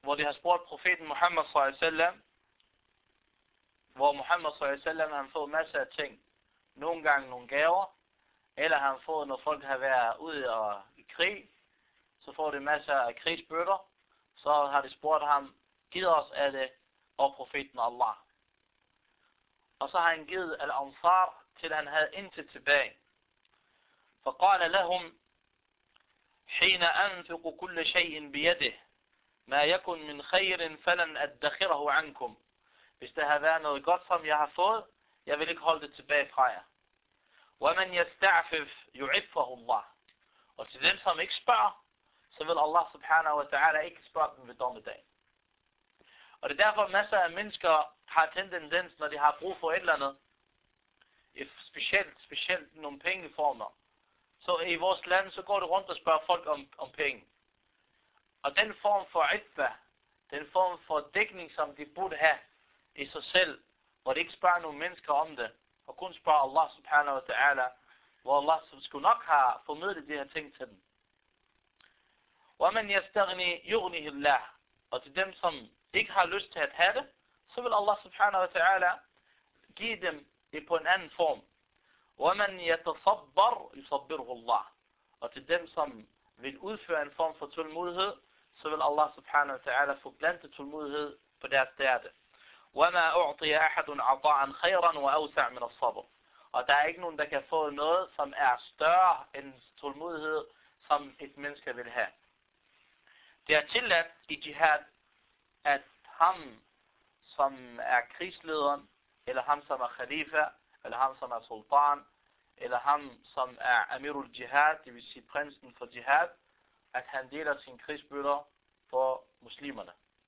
hvor de har spurgt profeten Muhammad sallallahu alaihi wasallam, hvor Muhammad sallallahu alaihi wasallam han får masser af ting. Nogle gange nogle gaver, eller han får, når folk har været ude og i krig, så får de masser af krigsbøtter. Så har de spurgt ham, giv os af det, og profeten Allah. Og så har han givet al-Ansar, til han havde intet tilbage. فقال لهم حين أنفق كل شيء بيده ما يكن من خير فلن أدخره عنكم. Hvis der har været noget godt, som jeg har fået, jeg vil ikke holde det tilbage fra jer. ومن يستعفف يعفه الله. Og til dem, som ikke spørger, så vil Allah subhanahu wa ta'ala ikke spørge dem ved dommedagen. Og det er derfor, masser af mennesker har tendens, når de har brug for et eller andet, specielt nogle pengeformer. Så i vores land, så går det rundt og spørger folk om penge. Og den form for iffa, den form for dækning, som de burde have i sig selv, hvor de ikke spørger nogle mennesker om det, og kun spørger Allah subhanahu wa ta'ala, hvor Allah skulle nok have formidlet de her ting til dem. وَمَنْ يَسْتَغْنِي يُغْنِهِ اللَّهِ. Og til dem, som ikke har lyst til at have det, så vil Allah subhanahu wa ta'ala give dem det på en anden form. وَمَنْ يَتَصَبَّرْ يُصَبِّرْهُ اللَّهِ. Og til dem, som vil udføre en form for tålmodighed, så vil Allah subhanahu wa ta'ala få plantet tålmodighed på deres hjerte. وَمَا أُعْطِيَ أَحَدٌ عَطَاءً خَيْرًا وَأَوْسَعَ مِنَ الصَّبْرِ. Og der er ikke nogen, der kan få noget, som er større end tålmodighed, som et menneske vil have. Det er tilladt i jihad, at ham, som er krigslederen, eller ham, som er khalifa, eller ham, som er sultan, eller ham, som er amirul jihad, det vil sige prinsen for jihad, at han deler sine krigsbøtter på muslimerne.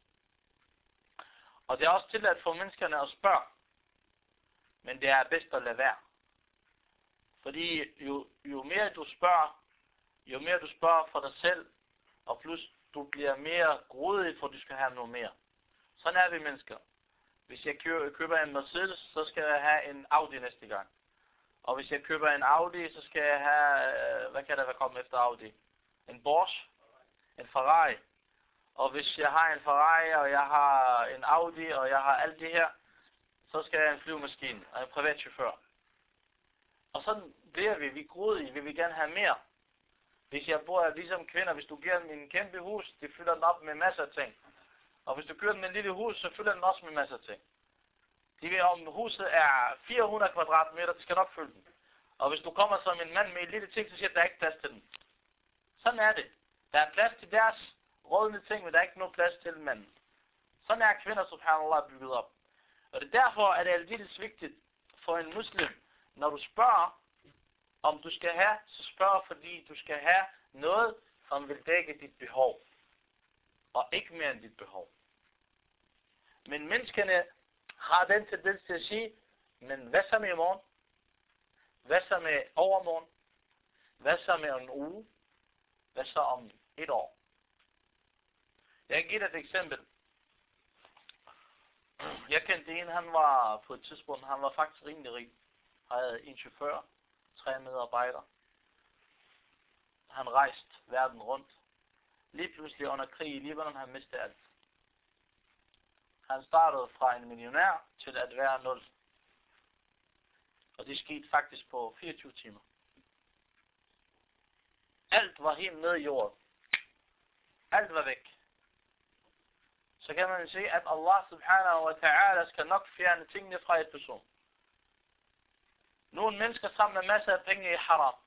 Og det er også tilladt for menneskerne at spørge, men det er bedst at lade være. Fordi jo mere du spørger for dig selv, og plus du bliver mere grådig, for du skal have noget mere. Sådan er vi mennesker. Hvis jeg køber en Mercedes, så skal jeg have en Audi næste gang. Og hvis jeg køber en Audi, så skal jeg have, hvad kan der komme efter Audi? En Porsche? En Ferrari? Og hvis jeg har en Ferrari, og jeg har en Audi, og jeg har alt det her, så skal jeg have en flyvemaskine og en privatchauffør. Og sådan bliver vi grådige, vi vil gerne have mere. Hvis jeg bor ligesom kvinder, hvis du giver dem en kæmpe hus, de fylder den op med masser af ting. Og hvis du kører dem en lille hus, så fylder den også med masser af ting. De ved, om huset er 400 kvadratmeter, det skal nok fylde den. Og hvis du kommer som en mand med en lille ting, så siger der ikke plads til den. Sådan er det. Der er plads til deres rådne ting, men der er ikke nogen plads til manden. Sådan er kvinder, subhanallah, bygget op. Og det er derfor, at det er aldeles vigtigt for en muslim, når du spørger, om du skal have, så spørg, fordi du skal have noget, som vil dække dit behov. Og ikke mere end dit behov. Men menneskene har den tendens til at sige, men hvad så med i morgen? Hvad så med overmorgen? Hvad så med en uge? Hvad så om et år? Jeg kan give dig et eksempel. Jeg kendte en, han var på et tidspunkt, han var faktisk rimelig rig. Han havde en chauffør, 3 medarbejdere. Han rejste verden rundt. Lige pludselig under krig i Libanon, han mistede alt. Han startede fra en millionær til at være 0. Og det skete faktisk på 24 timer. Alt var helt nede i jorden. Alt var væk. Så kan man sige, at Allah subhanahu wa ta'ala skal nok fjerne tingene fra et person. Nogle mennesker samler masser af penge i haram.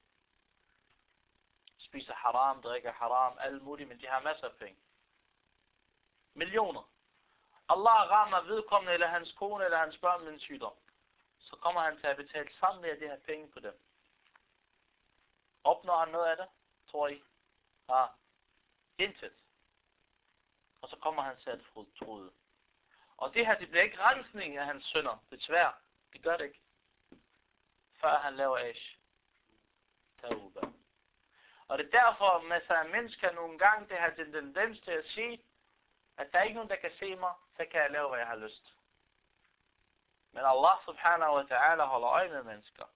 Spiser haram, drikker haram, alt muligt, men de har masser af penge. Millioner. Allah rammer vedkommende, eller hans kone, eller hans børn med en sygdom. Så kommer han til at betale samlet af de her penge på dem. Opnår han noget af det? Tror I? Intet. Og så kommer han til at fortryde. Og det her, det bliver ikke rensning af hans synder. Desværre. Det gør det ikke. Før han laver ash. Tauba. Og det er derfor, masser af mennesker nogle gange, det har den tendens til at sige, at der er ikke nogen, der kan se mig, så kan jeg lave, hvad jeg har lyst. Men Allah subhanahu wa ta'ala holder øje med mennesker.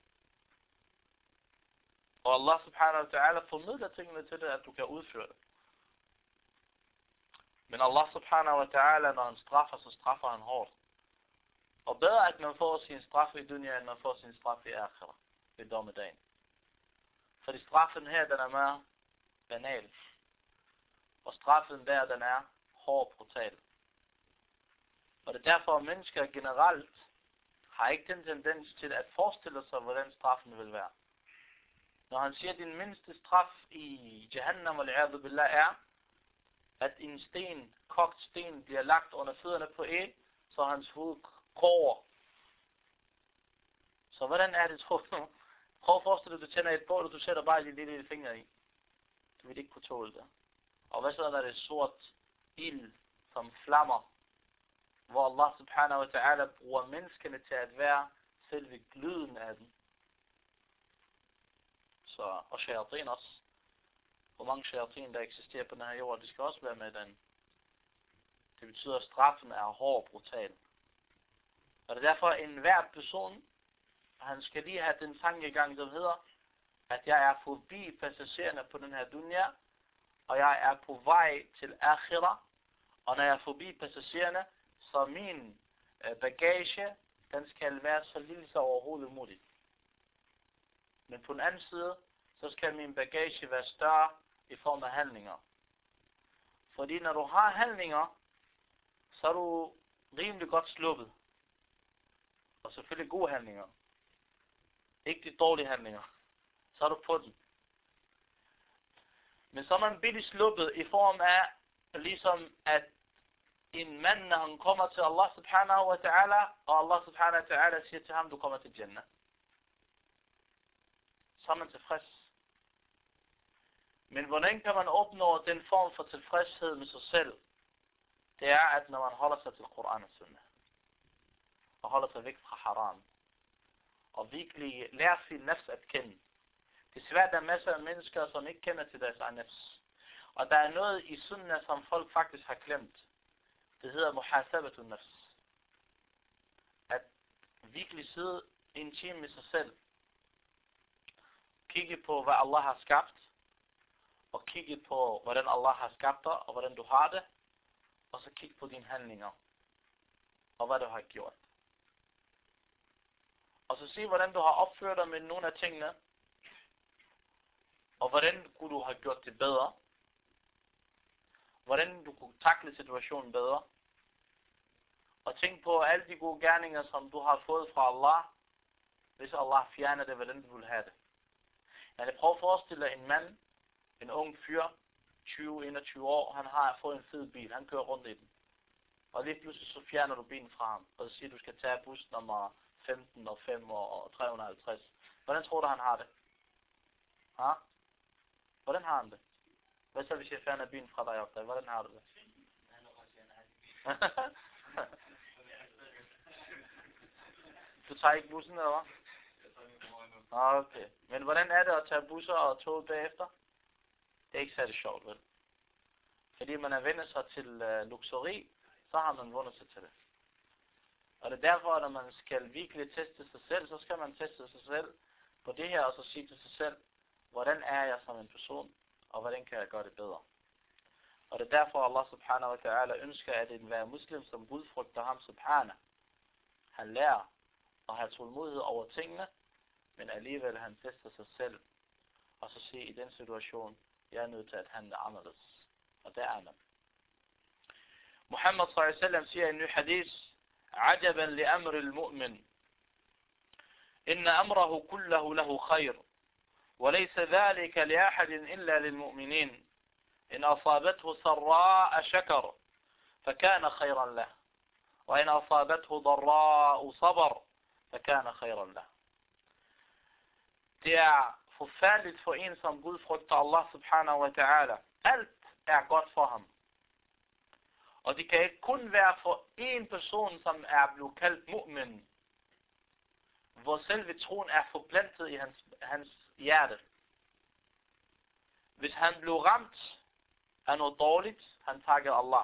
Og Allah subhanahu wa ta'ala formidler tingene til dig, at du kan udføre det. Men Allah subhanahu wa ta'ala, når han straffer, så straffer han hårdt. Og bedre at man får sin straf i dunya, end man får sin straf i akhira, ved dommedagen. Fordi straffen her, den er meget banal. Og straffen der, den er hård brutal. Og det er derfor, at mennesker generelt har ikke den tendens til at forestille sig, hvordan straffen vil være. Når han siger, at din mindste straf i Jahannam al-'iyadhu billah er, at en sten, kogt sten, bliver lagt under fødderne på en, så hans hoved kroger. Så hvordan er det, tror du? Prøv at forestille dig, at du tænder et bål, og du sætter bare de lille fingre i. Du vil ikke kunne tåle det. Og hvad så, når det er sort ild, som flammer, hvor Allah subhanahu wa ta'ala bruger menneskene til at være selve gløden af den. Så, og shayatin også. Hvor mange shayatin, der eksisterer på den her jord, de skal også være med den. Det betyder, at straffen er hård og brutal. Og det er derfor, at enhver person, han skal lige have den tankegang, som hedder, at jeg er forbi passagererne på den her dunya, og jeg er på vej til akhira, og når jeg er forbi passagererne, så min bagage, den skal være så lille så overhovedet muligt. Men på den anden side, så skal min bagage være større i form af handlinger. Fordi når du har handlinger, så er du rimelig godt sluppet. Og selvfølgelig gode handlinger. Ikke de dårlige handlinger. Så er du på den. Men så er man billigt sluppet i form af, ligesom at en mand, når han kommer til Allah subhanahu wa ta'ala, og Allah subhanahu wa ta'ala siger til ham, du kommer til Jannah. Så er man tilfreds. Men hvordan kan man opnå den form for tilfredshed med sig selv? Det er, at når man holder sig til Koran og Sunnah, og holder sig væk fra haram, og virkelig lærer sin nafs at kende. Det er svært, der er masser af mennesker, som ikke kender til deres egen nafs. Og der er noget i Sunnah, som folk faktisk har glemt. Det hedder muhasabatun nafs. At virkelig sidde en time med sig selv. Kigge på, hvad Allah har skabt. Og kigge på, hvordan Allah har skabt dig, og hvordan du har det. Og så kigge på dine handlinger. Og hvad du har gjort. Og så se, hvordan du har opført dig med nogle af tingene. Og hvordan kunne du have gjort det bedre. Hvordan du kunne takle situationen bedre. Og tænk på alle de gode gerninger, som du har fået fra Allah. Hvis Allah fjerner det, hvordan du vil have det. Jeg prøver at forestille dig en mand, en ung fyr, 20-21 år, han har fået en fed bil, han kører rundt i den. Og lige pludselig så fjerner du bilen fra ham, og så siger du skal tage bus nummer 15 og 5 og 350. Hvordan tror du han har det? Ha? Hvordan har han det? Hvad så hvis jeg fjerner bilen fra dig opdag? Hvordan har du det? Du tager ikke bussen eller hvad? Okay. Men hvordan er det at tage busser og tog bagefter? Det er ikke særlig sjovt, vel? Fordi man er vendt sig til luksuri, så har man vundet sig til det. Og det er derfor, at når man skal virkelig teste sig selv, så skal man teste sig selv på det her, og så sige til sig selv, hvordan er jeg som en person, og hvordan kan jeg gøre det bedre. Og det er derfor, Allah subhanahu wa ta'ala ønsker, at enhver muslim, som Gud frygter ham subhanahu, han lærer at have tålmodighed over tingene, men alligevel han tester sig selv, og så siger i den situation, jeg er nødt til at handle anderledes. Og det er man. Muhammad sallallahu alaihi wasallam siger i en ny hadith, عجبا لأمر المؤمن إن أمره كله له خير وليس ذلك لأحد إلا للمؤمنين إن أصابته سراء شكر فكان خيرا له وإن أصابته ضراء صبر فكان خيرا له. Det er forfærdeligt for en, som Gud frygter Allah subhanahu wa ta'ala. Alt er godt for ham. Og det kan ikke kun være for en person, som er blevet kaldt mu'min, hvor selve troen er forplantet i hans hjerte. Hvis han blev ramt af noget dårligt, han takker Allah.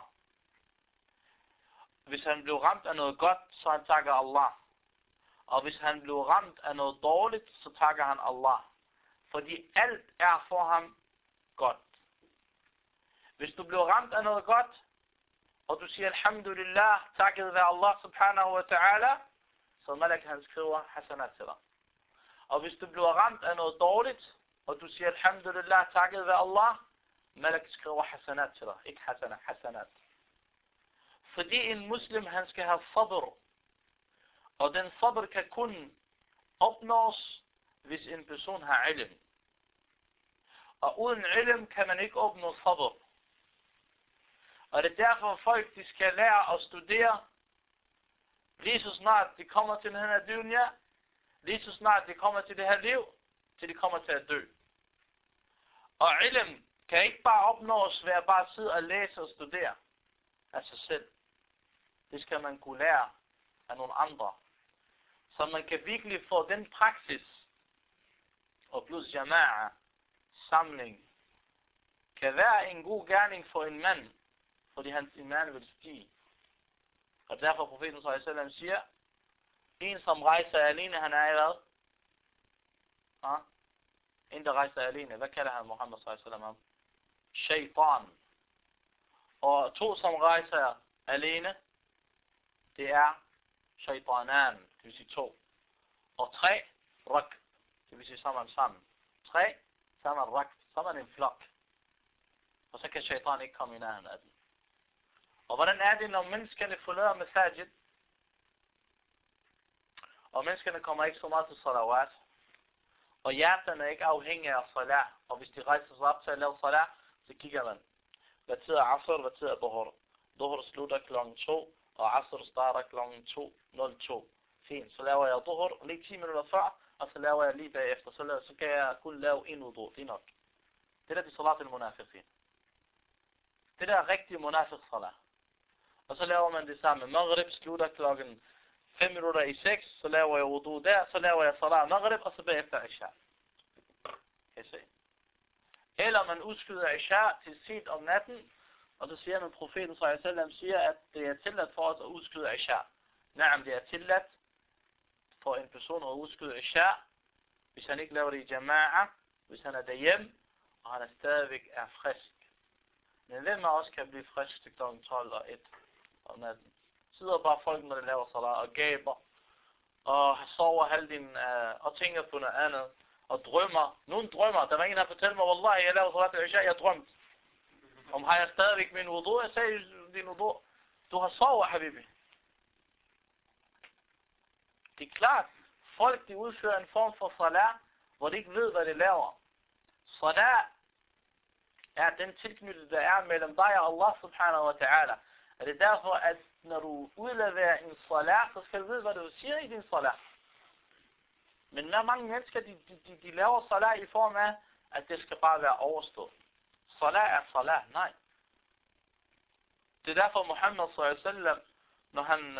Hvis han blev ramt af noget godt, så han takker Allah. Og hvis han blev ramt af noget dårligt, så takker han Allah. Fordi alt er for ham godt. Hvis du blev ramt af noget godt, og du siger alhamdulillah, takket være Allah subhanahu wa ta'ala, så Malak han skriver hasanat til dig. Og hvis du bliver ramt af noget dårligt, og du siger alhamdulillah, takket være Allah, Malak skriver hasanat til dig. Ikke hasanat, hasanat. Fordi en muslim, han skal have sabr. Og den sabr kan kun opnås, hvis en person har ilm. Og uden ilm kan man ikke opnå sabr. Og det er derfor folk, de skal lære at studere, lige så snart de kommer til den her dunya, lige så snart de kommer til det her liv, til de kommer til at dø. Og ilm kan ikke bare opnås ved at bare sidde og læse og studere af sig selv. Det skal man kunne lære af nogle andre. Så man kan virkelig få den praksis, og plus jama'a, samling, kan være en god gerning for en mand, fordi hans iman vil stige. Og derfor profeten s.a.v. siger, en som rejser alene, han er i hvad? En der rejser alene, hvad kalder han Muhammad s.a.v. om? Shaitan. Og to som rejser alene, det er shaitanan, det vil sige to. Og tre, rak, det vil sige sammen. Tre, sammen rak, sammen en flok. Og så kan shaitan ikke komme i nærheden af den. Og hvordan er det, når menneskerne forlader masajid? Og menneskerne kommer ikke så meget til salawat. Og hjerterne er ikke afhængige af salat. Og hvis de rejser sig op til at lave salat, så kigger man. Hvad tid er asr, hvad tid er duhur? Duhur slutter klokken 2, og asr starter klokken 2:02. Fint, så laver jeg duhur lige 10 minutter før, og så laver jeg lige bagefter. Så kan jeg kun lave en wudu, det er nok. Det der er salat al-munafiqin. Det der er rigtig munafiq salat. Og så laver man det samme. Maghrib slutter klokken 5 minutter i 6, så laver jeg wudu der, så laver jeg salat maghrib, og så bagefter isha. Kan I se? Eller man udskyder isha til sent om natten, og så siger man, profeten s.a.v. siger, at det er tilladt for os at udskyde isha. Nej, det er tilladt for en person at udskyde isha, hvis han ikke laver det i jama'a, hvis han er derhjemme, og han er stadigvæk er frisk. Men hvem af os kan blive frisk til kl. 12 og 1 om natten? Sidder bare folk, når de laver salat, og gaber, og sover halvdelen, og tænker på noget andet, og drømmer. Nogen drømmer. Der var en, der fortalte mig, wallahi, jeg lavede salat til isha, jeg drømte. Om har jeg stadigvæk min wudu? Jeg sagde, din wudu, du har sovet, habibi. Det er klart, folk de udfører en form for salat, hvor de ikke ved, hvad de laver. Salat er den tilknytning, der er mellem dig og Allah subhanahu wa ta'ala. Og det er derfor, at når du udleverer en salat, så skal du vide, hvad du siger i din salat. Men når mange mennesker, de laver salat i form af, at det skal bare være overstået. Salat er salat, nej. Det er derfor Muhammad s.a.v. når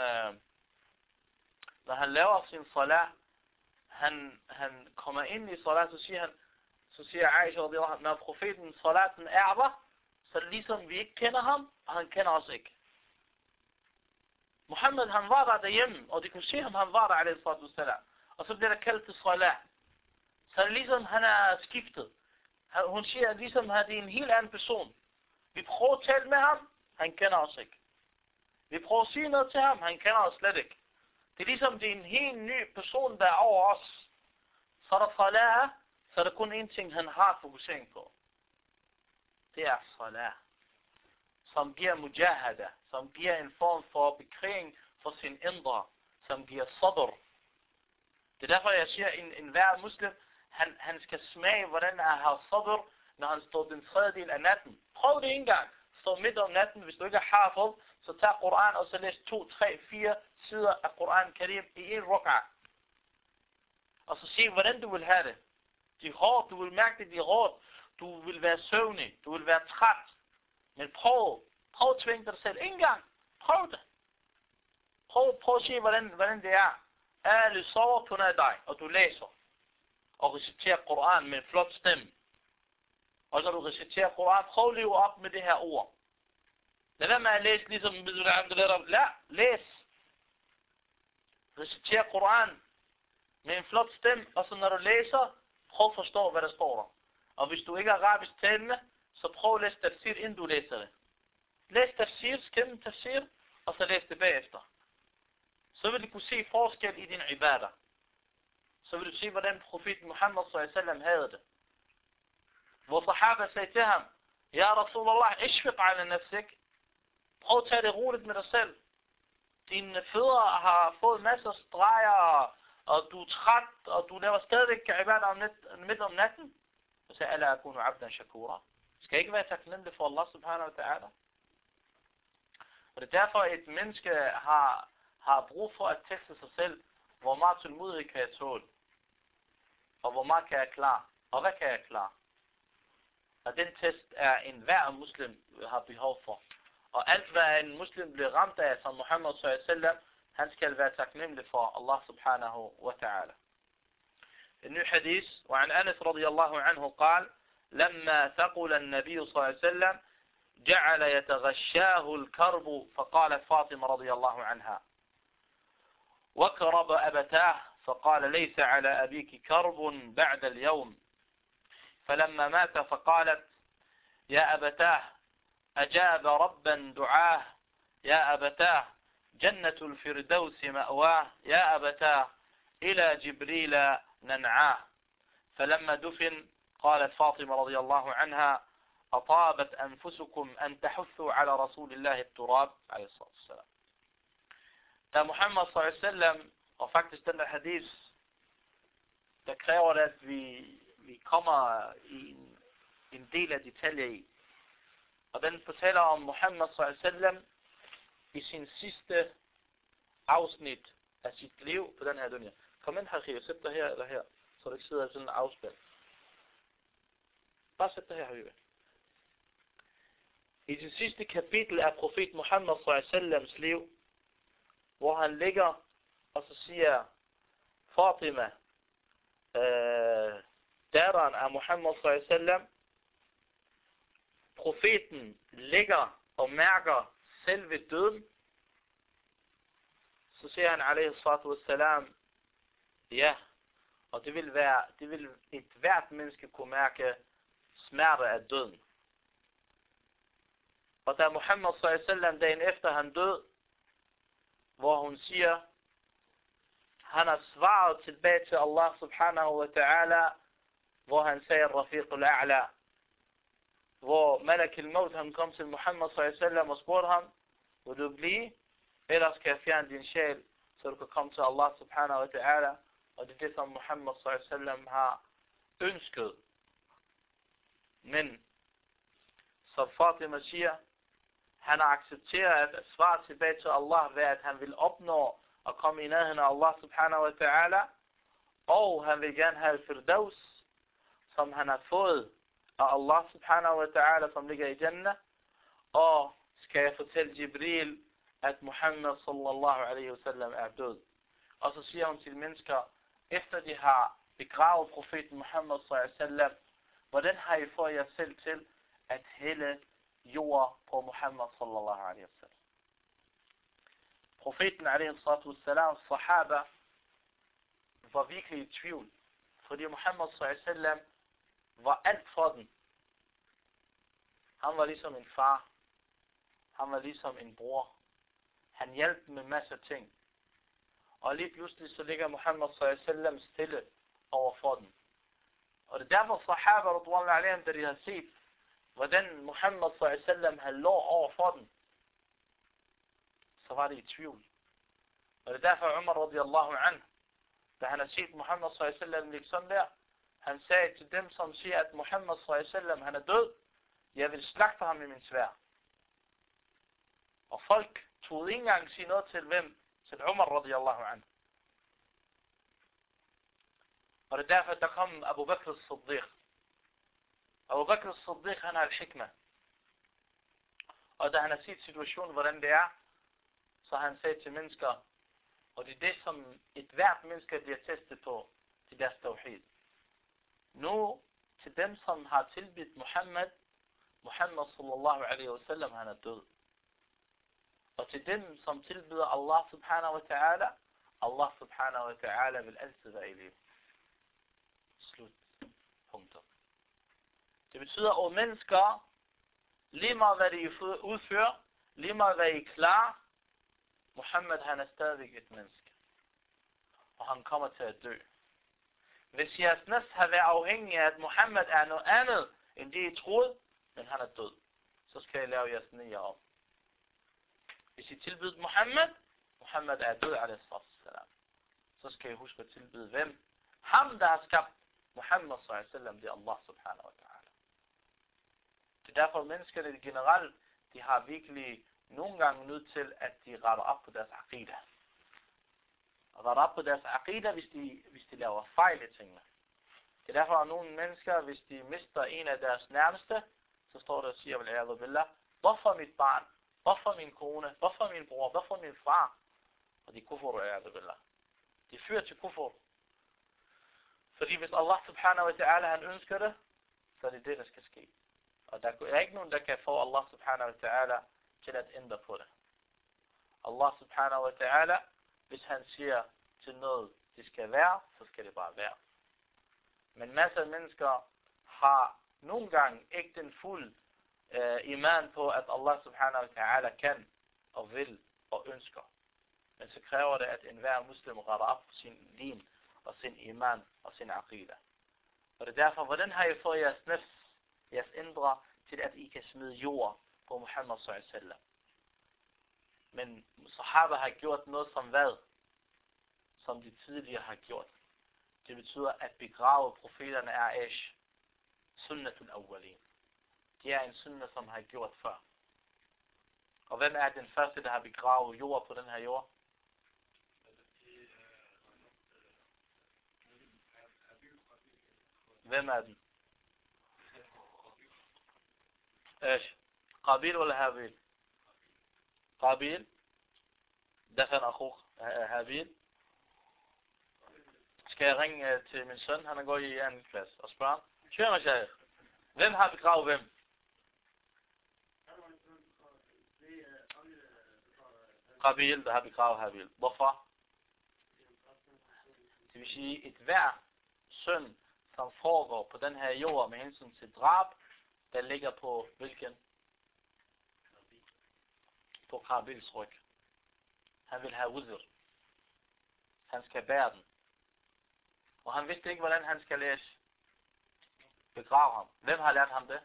han laver sin salat, han kommer ind i salat, så siger Aisha, når profeten salaten er der, så er det ligesom vi ikke kender ham, og han kender os ikke. Muhammad han var der derhjemme, og de kunne se ham, han var der alaihi salatu wassalam. Og så bliver der kaldt til salat. Så er det ligesom han er skiftet. Hun siger, at ligesom han er en helt anden person. Vi prøver at tale med ham, han kender os ikke. Vi prøver at sige noget til ham, han kender os slet ikke. Det er ligesom, det er en helt ny person, der er over os. Så er der salat, så er der kun én ting, han har fokusering på. Det er salat. Som giver mujahada, som giver en form for bekræring for sin indre, som giver sabr. Det er derfor, jeg siger, at hver muslim, han skal smage, hvordan er have sabr, når han står den tredjedel af natten. Prøv det en gang. Stå midt om natten, hvis du ikke er hafid, så tag Koran og så læs 2, 3, 4 sider af Koran Karim i en ruk'a. Og så se, hvordan du vil have det. Det er hårdt, du vil mærke det, det er hårdt. Du vil være søvnig, du vil være træt. Men prøv at tvinge dig selv en gang. Prøv det. Prøv at se, hvordan det er. Alle sover på nær dig, og du læser. Og reciterer Koran med en flot stemme. Og når du reciterer Koran, prøv at leve op med det her ord. Lad være med at læse ligesom, læs. Reciterer Koran med en flot stemme, og så når du læser, prøv at forstå, hvad der står der. Og hvis du ikke er arabisk talende, så prøv at læse tafsir, inden du læser det. læs tafsir, skim tafsir, og så læs det bagefter. Så vil du kunne se forskel i din ibadah. Så vil du se, hvordan profeten Muhammad s.a.v. havde det. Hvor sahaba sagde til ham, Ja Rasulallah, ishfiq ala nafsik. Prøv at tage det roligt med dig selv. Dine fødder har fået masser af streger, og du er træt, og du laver stadigvæk ibadah midt om natten. Så sagde Allah akunu abdan shakura. Skal ikke være taknemmelig for Allah subhanahu wa ta'ala. Og det er derfor, at et menneske har brug for at teste sig selv, hvor meget tålmodighed kan jeg tåle, og hvor meget kan jeg klare, og hvad kan jeg klare. Og den test er en hver muslim har behov for. Og alt hvad en muslim bliver ramt af, som Muhammad s.a.v., han skal være taknemmelig for Allah subhanahu wa ta'ala. En ny hadith, وعن أنس رضي الله عنه قال لما ثقل النبي صلى الله عليه وسلم جعل يتغشاه الكرب فقالت فاطمة رضي الله عنها وكرب أبتاه فقال ليس على أبيك كرب بعد اليوم فلما مات فقالت يا أبتاه أجاب ربا دعاه يا أبتاه جنة الفردوس مأواه يا أبتاه إلى جبريل ننعاه فلما دفن قالت فاطمة رضي الله عنها أطابت أنفسكم أن تحثوا على رسول الله التراب عليه الصلاة والسلام. Da Muhammad s.a.v. og faktisk den der hadith, der kræver det, at vi kommer i en del af detaljer i. Og den fortæller om Muhammad s.a.v. i sin sidste afsnit af sit liv på den her dunya. Kom ind, Hakim, sæt dig her eller her, så du ikke sidder sådan en afspil. Bare sæt dig her, Hakim. I det sidste kapitel af profet Muhammad s.a.v.'s liv, hvor han ligger, og så siger Fatima, datteren af Muhammad s.a.v., profeten ligger og mærker selve døden, så siger han, alaihi salatu wassalam, ja, og det vil et hvert menneske kunne mærke smerte af døden. Og da Muhammad s.a.v. dagen efter han død, hvor hun siger, han har svaret tilbage til Allah subhanahu wa ta'ala, hvor han sagde, Rafiq al-A'la, hvor Malak al-Maut, han kom til Muhammad s.a.v. og spurgte ham, vil du blive, ellers skal jeg fjerne din sjæl, så du kan komme til Allah subhanahu wa ta'ala, og det er det, som Muhammad s.a.v. har ønsket. Men, som Fatima siger, han har accepteret at svare tilbage til Allah ved, at han vil opnå at komme i nærheden af Allah subhanahu wa ta'ala, og han vil gerne have firdaus, som han har fået af Allah subhanahu wa ta'ala, som ligger i Jannah, og skal jeg fortælle Jibril, at Muhammad sallallahu alaihi wasallam er død. Og så siger hun til mennesker, efter de har begravet profeten Muhammad sallallahu alaihi wasallam, hvordan har I fået jer selv til at hælde jord på Muhammad sallallahu alaihi wasallam? Profeten alaihi salatu wassalam, sahaba, var virkelig i tvivl, fordi Muhammad sallallahu alaihi wasallam var alt for den. Han var ligesom en far. Han var ligesom en bror. Han hjalp med masser af ting. Og lige pludselig så ligger Muhammad sallallahu alaihi wasallam stille over for den. Og det er derfor sahaba radhiyallahu alaihim, da de har set, hvordan Muhammad sallallahu alaihi wasallam havde lov over for den, så var det i tvivl. Og det er derfor Umar radhiyallahu anhu, da han har set Muhammad sallallahu alaihi wasallam ligge sådan der, han sagde til dem, som siger, at Muhammad sallallahu alaihi wasallam, han er død, jeg vil slagte ham i min sværd. Og folk tog ikke engang sige noget til hvem? Til Umar radhiyallahu anhu. Og det er derfor, der kom Abu Bakr as-Siddiq. Abu Bakr as-Siddiq, han har al-hikmah. Og da han har set situationen, hvordan det er, så han sagde til mennesker, og det er det, som et hvert menneske bliver testet på, til deres tawhid. Nu, til dem, som har tilbedt Muhammad sallallahu alaihi wasallam, han er død. Og til dem, som tilbeder Allah subhanahu wa ta'ala, Allah subhanahu wa ta'ala vil altid være i liv. Slut. Punktum. Det betyder, at mennesker, Lige meget hvad de udfører, lige meget hvad I klarer, Muhammed han er stadigvæk et menneske. Og han kommer til at dø. Hvis jeres næst har været afhængig af, at Muhammed er noget andet, end det I troede, men han er død, så skal I lave jeres nier om. Hvis I tilbyder Muhammed er død, alaihissalam, så skal I huske at tilbyde hvem? Ham, der har skabt Muhammed, sallallahu, det er Allah subhanahu wa ta'ala. Det er derfor, at menneskerne generelt, de har virkelig nogle gange nødt til, at de retter op på deres aqida. Og retter op på deres aqida, hvis de laver fejl i tingene. Det er derfor, at nogle mennesker, hvis de mister en af deres nærmeste, så står der og siger, hvorfor mit barn? Hvorfor min kone? Hvorfor min bror? Hvorfor min far? Og de kufur, de fører til kufur. Fordi hvis Allah subhanahu wa ta'ala han ønsker det, så er det det, der skal ske. Og der er ikke nogen, der kan få Allah subhanahu wa ta'ala til at ændre på det. Allah subhanahu wa ta'ala, hvis han siger til noget, det skal være, så skal det bare være. Men masser af mennesker har nogle gange ikke den fuld iman på, at Allah subhanahu wa ta'ala kan og vil og ønsker. Men så kræver det, at enhver muslim retter op på sin din og sin iman og sin aqida. Og det er derfor, hvordan har I fået jeres nefs, jeres indre, til at I kan smide jord på Muhammad sallallahu. Men sahaba har gjort noget som hvad? Som de tidligere har gjort. Det betyder, at begrave profeterne er sunnatul awwalin. Det er en sunnah, som har gjort før. Og hvem er den første, der har begravet jord på den her jord? Hvem er den? Qabil eller Habil? Qabil. Dafan akhuk Habil. Skal jeg ringe til min søn? Han går i anden klasse og spørge. Kør mig, Sheikh. Hvem har begravet hvem? Qabil, der har begravet Habil. Hvorfor? Det vil sige, et hver søn, som foregår på den her jord med hensyn til drab, der ligger på hvilken? På Qabils ryg. Han vil have udhør. Han skal bære den. Og han vidste ikke, hvordan han skal læse. Begrave ham. Hvem har lært ham det?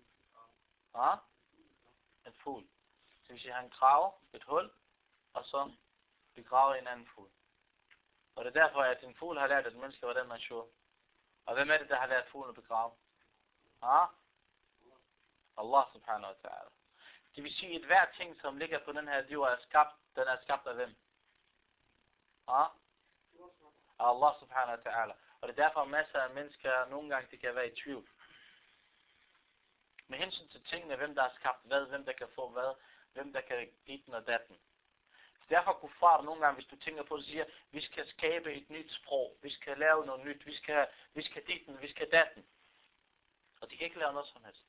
En fugl. Det vil sige, han graver et hul, og så begraver en anden fugl. Og det er derfor, at en fugl har lært et menneske, hvordan man sjår. Og hvem er det, der har lært fuglen at begrave? Allah subhanahu wa ta'ala. Det vil sige, at hver ting, som ligger på den her jord, er skabt, den er skabt af hvem? Allah subhanahu wa ta'ala. Og det er derfor, masser af mennesker nogle gange de kan være i tvivl. Med hensyn til tingene, hvem der har skabt hvad, hvem der kan få hvad, hvem der kan ditten og datten. Derfor kuffar nogle gange, hvis du tænker på det, siger, vi skal skabe et nyt sprog, vi skal lave noget nyt, vi skal ditten, vi skal datten. Og de kan ikke lave noget som helst.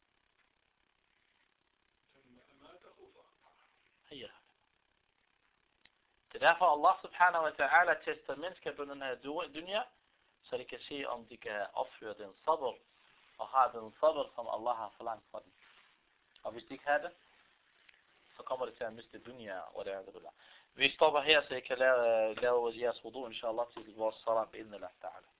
Ja. Det er derfor Allah subhanahu wa ta'ala tester mennesker på den her dunya, så de kan se om de kan opføre den sabr, og have den sabr, som Allah har forlangt for dem. Og hvis de ikke har det, så kommer det til at miste dunya, og det er det. Vi stopper her, så jeg kan lave jeres wudu, inshallah, til vores salat, bi'idhnillah ta'ala.